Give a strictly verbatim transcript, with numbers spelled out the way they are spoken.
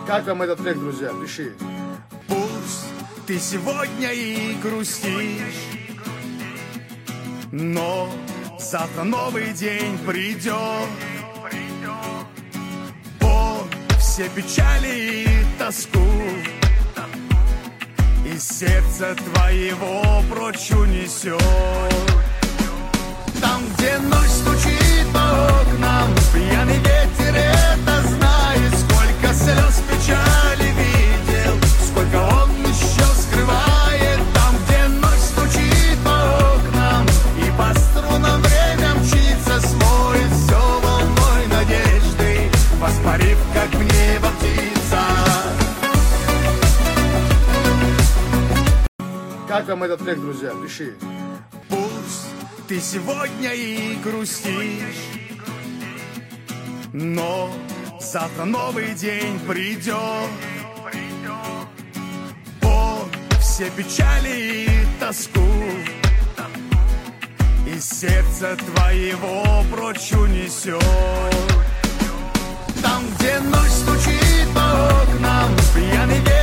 Как вам этот трек, друзья? Пиши. Пусть ты сегодня и грустишь, но завтра новый день придет. Он все печали и тоску из сердца твоего прочь унесет. Там, где ночь стучит по окнам, пьяный ветер это знает. Сколько слез печали видел, сколько он еще скрывает. Там, где ночь стучит по окнам и по струнам время мчится, смоет все волной надежды, воспарив, как в небо птица. Как вам этот трек, друзья? Пиши. Пусть ты сегодня и грустишь, но завтра новый день придет. Он все печали и тоску из сердца твоего прочь унесет. Там, где ночь стучит по окнам, пьяный ветер